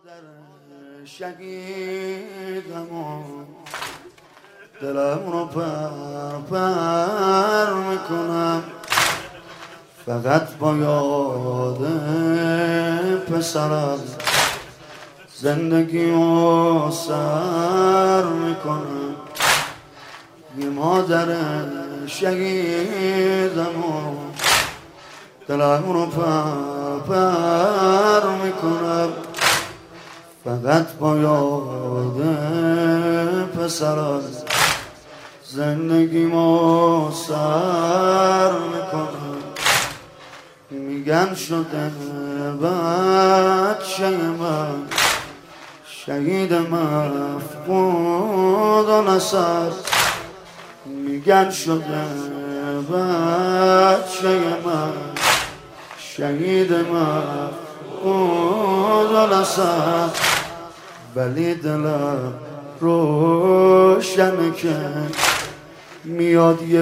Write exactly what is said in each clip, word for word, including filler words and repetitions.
مادر شهیدم و دلم رو پر پر میکنم، فقط با یاد پسرم زندگی رو سر میکنم. یه مادر شهیدم و دلم رو پر پر میکنم، فقط با یاد پسرم زندگیمو سر میکنم. میگن شده بچه من شهید مفقود و نصر، میگن شده بچه من شهید مفقود و نصر، ولی دلم روشن که میاد یه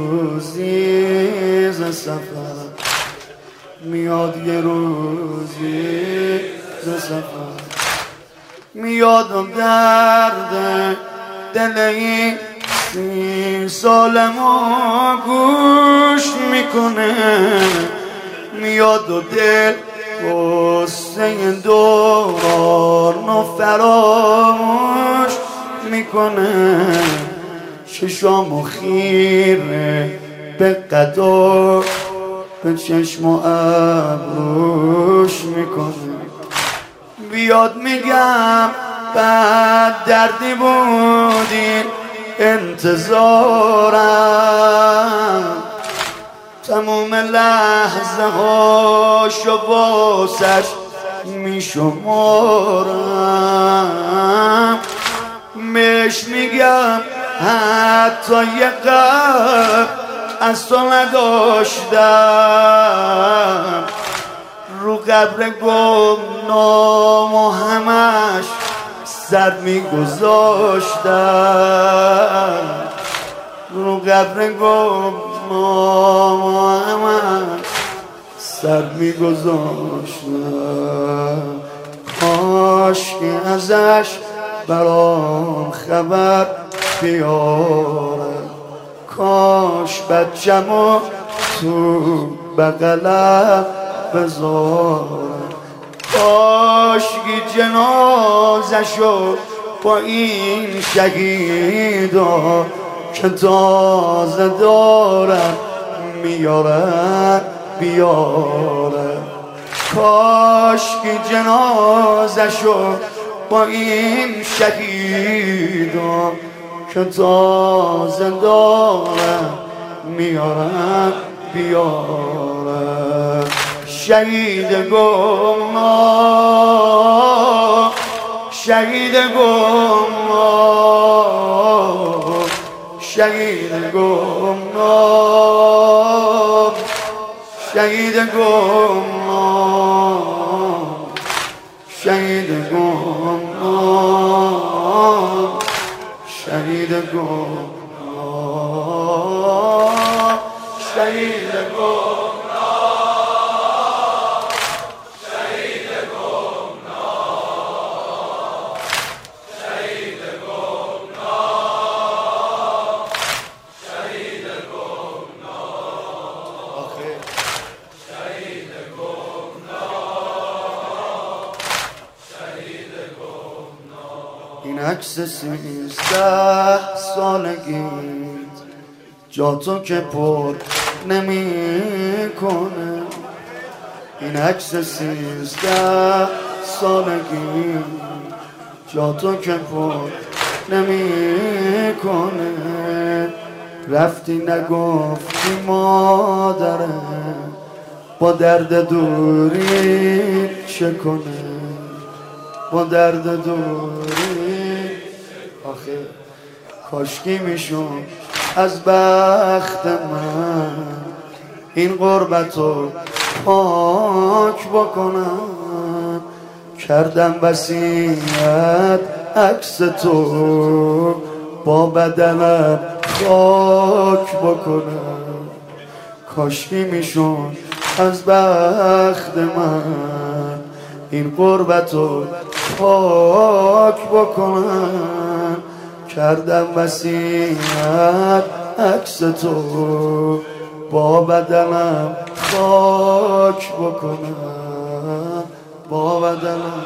روزی ز سفر، میاد یه روزی ز سفر، میاد و درد دل این سی سالمو گوش میکنه، میاد و دل قصه دوران و فراموش میکنه، چشامو خیره به قضا به چشم و ابروش میکنه. بیاد میگم بعد دردی بودین انتظارم، تموم لحظه هاشو واسش میشمارم، مش میگم حتی یه قلب از تو نداشتم، رو قبر گمنام و همش سر میگذاشتم، رو قبر گمنام و همش سر میگذاشتم. کاش که ازش برام خبر بیاره، کاش بچه‌مو تو بغلم بذاره، کاش که جنازشو با این شهیدا که تازه دارن میارن بیاره، کاش که جنازشو با این شهیدا که تازه دارن میارن بیاره. شهید گمنام، شهید گمنام، شهید گمنام، شهید گمنام، شهید گمنام، شهید گمنام، شهید گمنام. این عکس سیزده سالگیت جا تو که پر نمی کنه، این عکس سیزده سالگیت جا تو که پر نمی کنه، رفتی نگفتی مادره با درد دوری چه کنه، با درد دوری. آخه کاشکی میشون از بخت من این غربتو پاک بکنم، کردم وصیت عکس تو با بدنم خاک بکنم، کاشکی میشون از بخت من این غربتو پاک بکنم. کردم وصیت عکس تو با بدنم خاک بکنم، با بدنم.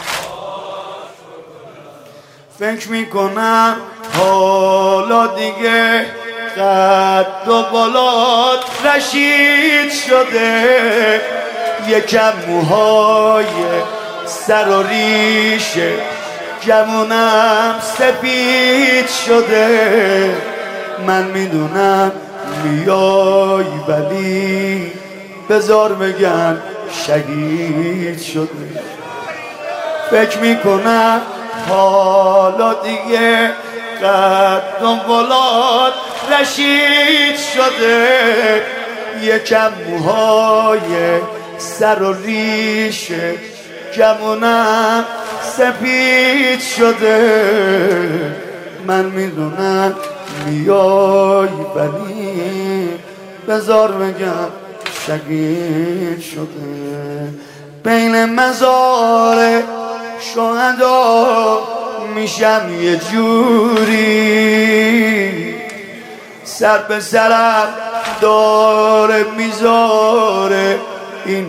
فکر میکنم حالا دیگه قد و بالات رشید شده، یکم موهای سر و ریشه گمونم سپید شده. من میدونم میای ولی بذار بگن شهید شده. فکر میکنم حالا دیگه قد و بالات رشید شده، یکم موهای سر و ریشه گمونم سپید شده. من میدونم میای ولی بذار بگم شهید شده. بین مزار شهدا میشم یه جوری، سر به سرم داره میذاره این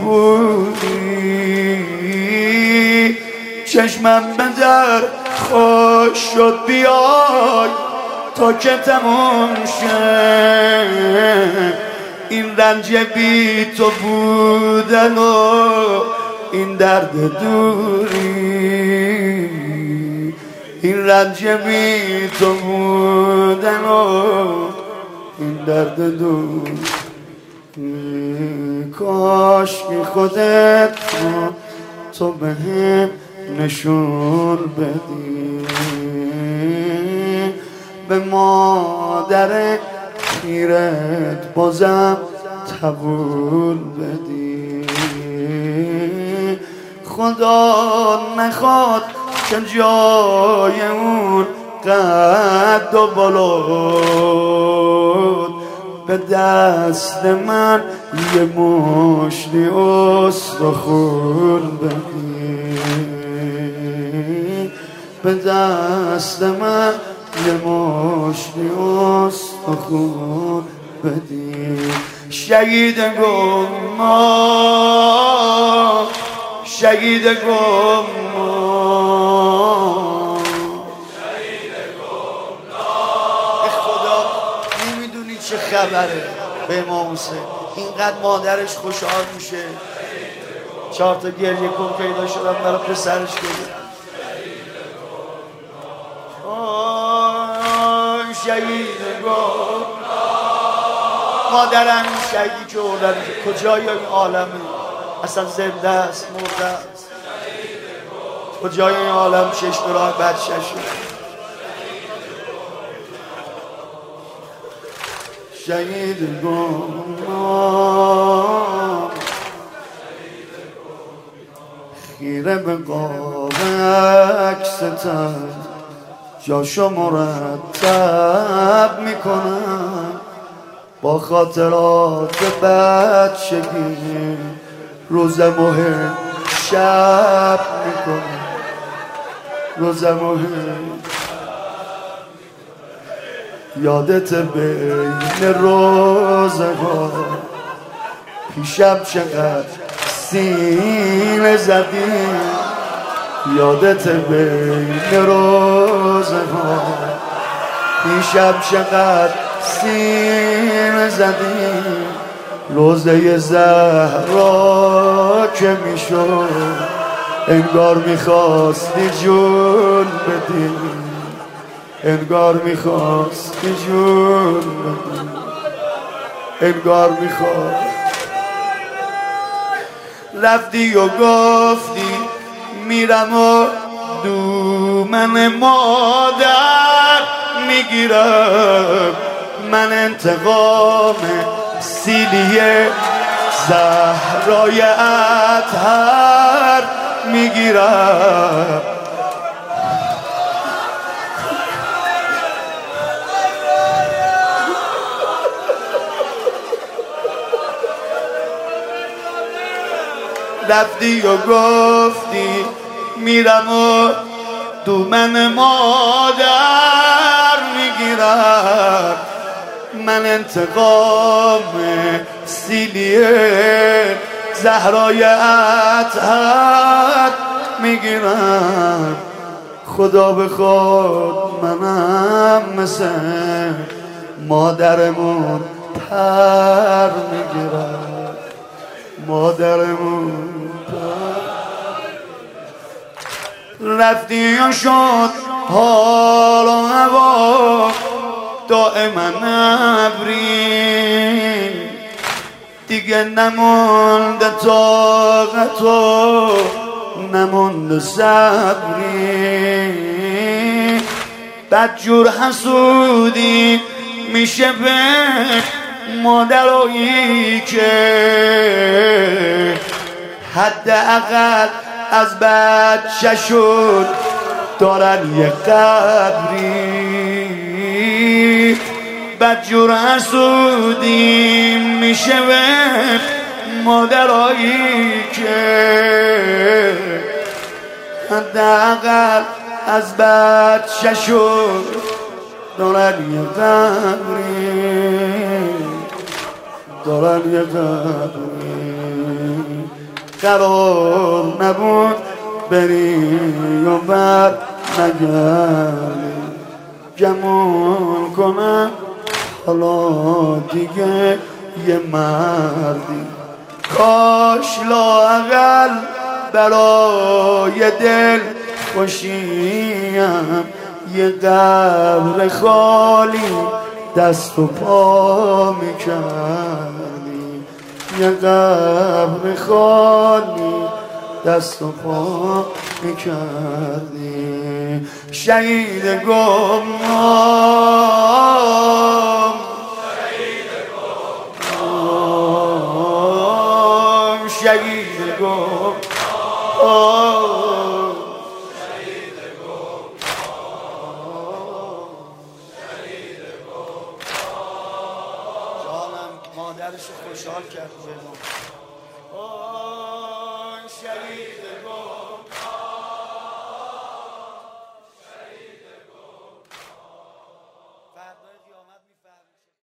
صبوری. چشمم به در خوش شد بیای تا که تموم شه این رنج بی تو بودن و این درد دوری. این رنج بی تو بودن و این درد دوری. کاش که خودت تو به هم نشون بدی، به مادر پیرت بازم تبول بدی. خدا نخواد که جای اون قد و بالات به دست من یه مشتی استخون بدی، به دست من یه مشتی استخون بدی. شهید گمنام، شهید گمنام، شهید گمنام. خدا نمیدونی چه خبره به امام حسین، اینقدر مادرش خوشحال میشه. چهار تا گریه کن پیدا شدم برای پسرش گریه. آی شهید گمنام، مادرم شهیدی که اولم کجای این عالمه، اصلا زنده است مرده است، کجای این عالم شش برای بعد ششه. شهید گمنام، خیره به قاب عکستن جاشو مرتب میکنم، با خاطرات بچگی روز مهم شب میکنم، روز مهم. یادت بین روزه ها پیشم چقدر سینه زدی، یادت بین روزه ها پیشم چقدر سینه زدی. روزه زهرا که میشد انگار میخواستی جون بدی، انگار میخواستی جون بدی، انگار میخواست. رفتی و گفتی میرم و دومن مادر میگیرم، من انتقام سیلیه زهرای اطهر میگیرم. رفتی و گفتی میرم و دومن مادر میگیرم، من انتقام سیلیه زهرای اطهر میگیرم. خدا به خود منم مثل مادرمون پر میگیرم، مادرمون پر. رفتی و شد حال و هوا دائما ابری، دیگه نمونده طاقت و نمونده صبری. بدجور حسودی میشه به مادرایی که حداقل از بچه شد دارن یه قبری. بدجور حسودی میشه به مادرایی که حداقل از بچه شد دارن یه قبری، دارن یه قبری. قرار نبود بری و بر نگردی، گمون کنم حالا دیگه یه مردی. کاش لااقل برای دل خوشیم یه قبر خالی دست و پا میکردی، یه قبر خالی دست و پا میکردی. شهید گمنام، شهید گمنام، شهید گمنام، شهید گمنام، شهید گمنام. جانم مادرشو خوشحال کرد. شهید